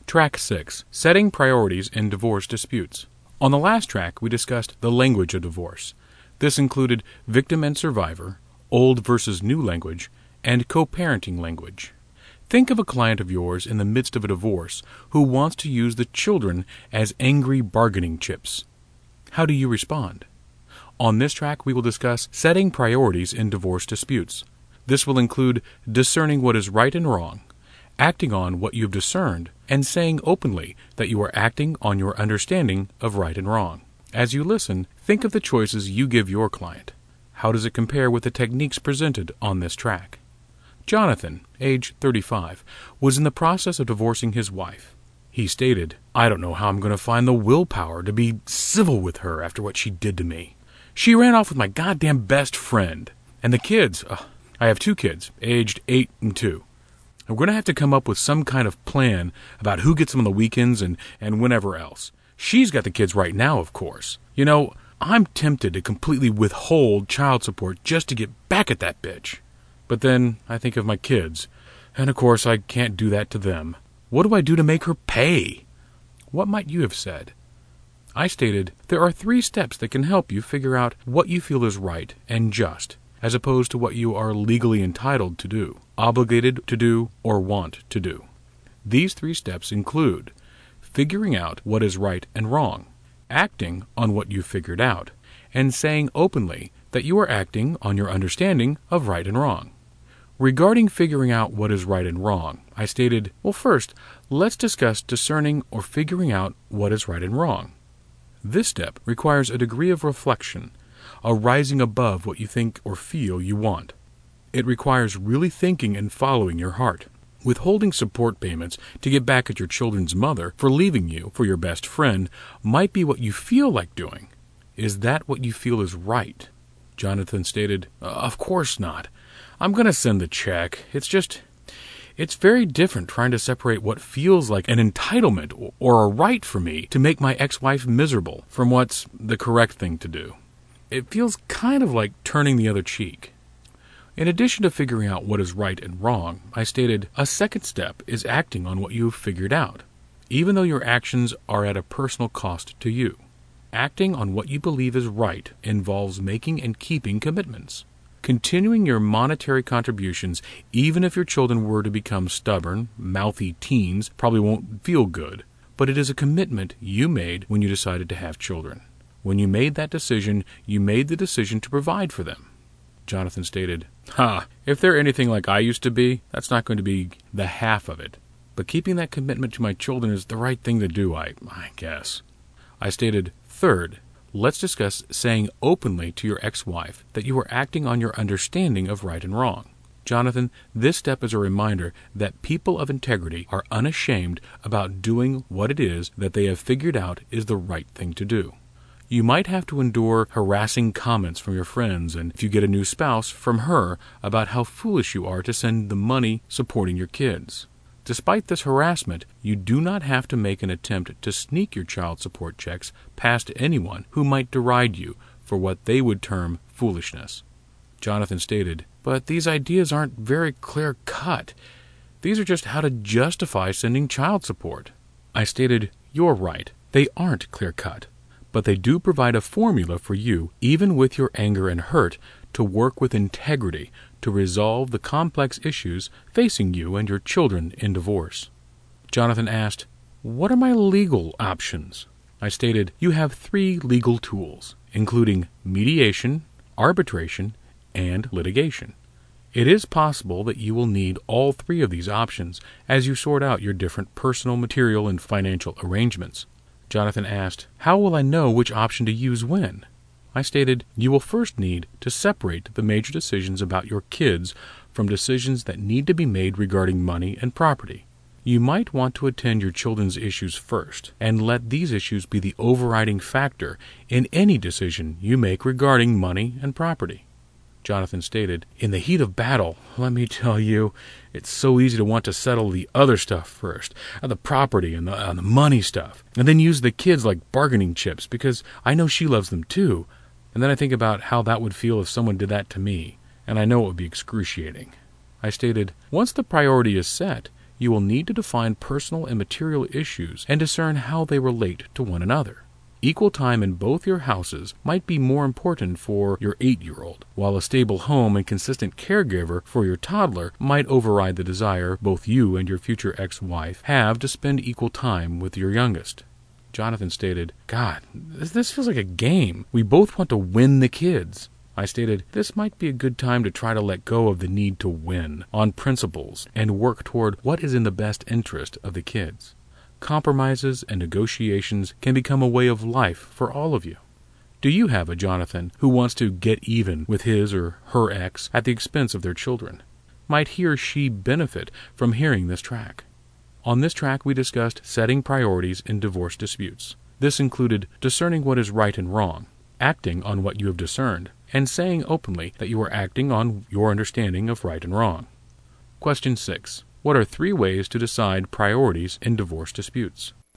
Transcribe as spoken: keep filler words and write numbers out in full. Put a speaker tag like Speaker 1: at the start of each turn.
Speaker 1: Track six. Setting Priorities in Divorce Disputes. On the last track, we discussed the language of divorce. This included victim and survivor, old versus new language, and co-parenting language. Think of a client of yours in the midst of a divorce who wants to use the children as angry bargaining chips. How do you respond? On this track, we will discuss setting priorities in divorce disputes. This will include discerning what is right and wrong, acting on what you've discerned, and saying openly that you are acting on your understanding of right and wrong. As you listen, think of the choices you give your client. How does it compare with the techniques presented on this track? Jonathan, age thirty-five, was in the process of divorcing his wife. He stated, "I don't know how I'm going to find the willpower to be civil with her after what she did to me. She ran off with my goddamn best friend. And the kids, uh, I have two kids, aged eight and two. I'm going to have to come up with some kind of plan about who gets them on the weekends and, and whenever else. She's got the kids right now, of course. You know, I'm tempted to completely withhold child support just to get back at that bitch. But then I think of my kids, and of course I can't do that to them. What do I do to make her pay?" What might you have said? I stated, there are three steps that can help you figure out what you feel is right and just, as opposed to what you are legally entitled to do, obligated to do, or want to do. These three steps include figuring out what is right and wrong, acting on what you've figured out, and saying openly that you are acting on your understanding of right and wrong. Regarding figuring out what is right and wrong, I stated, well, first, let's discuss discerning or figuring out what is right and wrong. This step requires a degree of reflection, a rising above what you think or feel you want. It requires really thinking and following your heart. Withholding support payments to get back at your children's mother for leaving you for your best friend might be what you feel like doing. Is that what you feel is right? Jonathan stated, "Of course not. I'm going to send the check. It's just, it's very different trying to separate what feels like an entitlement or a right for me to make my ex-wife miserable from what's the correct thing to do. It feels kind of like turning the other cheek." In addition to figuring out what is right and wrong, I stated, a second step is acting on what you've figured out, even though your actions are at a personal cost to you. Acting on what you believe is right involves making and keeping commitments. Continuing your monetary contributions, even if your children were to become stubborn, mouthy teens, probably won't feel good, but it is a commitment you made when you decided to have children. When you made that decision, you made the decision to provide for them. Jonathan stated, "Ha, if they're anything like I used to be, that's not going to be the half of it. But keeping that commitment to my children is the right thing to do, I, I guess." I stated, third, let's discuss saying openly to your ex-wife that you are acting on your understanding of right and wrong. Jonathan, this step is a reminder that people of integrity are unashamed about doing what it is that they have figured out is the right thing to do. You might have to endure harassing comments from your friends, and if you get a new spouse, from her about how foolish you are to send the money supporting your kids. Despite this harassment, you do not have to make an attempt to sneak your child support checks past anyone who might deride you for what they would term foolishness. Jonathan stated, "But these ideas aren't very clear-cut. These are just how to justify sending child support." I stated, "You're right. They aren't clear-cut, but they do provide a formula for you, even with your anger and hurt, to work with integrity to resolve the complex issues facing you and your children in divorce." Jonathan asked, "What are my legal options?" I stated, "You have three legal tools, including mediation, arbitration, and litigation. It is possible that you will need all three of these options as you sort out your different personal, material, and financial arrangements." Jonathan asked, "How will I know which option to use when?" I stated, "You will first need to separate the major decisions about your kids from decisions that need to be made regarding money and property. You might want to attend your children's issues first, and let these issues be the overriding factor in any decision you make regarding money and property." Jonathan stated, "In the heat of battle, let me tell you, it's so easy to want to settle the other stuff first, uh, the property and the, uh, the money stuff, and then use the kids like bargaining chips because I know she loves them too. And then I think about how that would feel if someone did that to me, and I know it would be excruciating." I stated, "Once the priority is set, You will need to define personal and material issues and discern how they relate to one another. Equal time in both your houses might be more important for your eight-year-old, while a stable home and consistent caregiver for your toddler might override the desire both you and your future ex-wife have to spend equal time with your youngest. Jonathan stated, God, this, this feels like a game. We both want to win the kids. I stated, this might be a good time to try to let go of the need to win on principles and work toward what is in the best interest of the kids. Compromises and negotiations can become a way of life for all of you. Do you have a Jonathan who wants to get even with his or her ex at the expense of their children? Might he or she benefit from hearing this track? On this track, we discussed setting priorities in divorce disputes. This included discerning what is right and wrong, acting on what you have discerned, and saying openly that you are acting on your understanding of right and wrong. Question six. What are three ways to decide priorities in divorce disputes?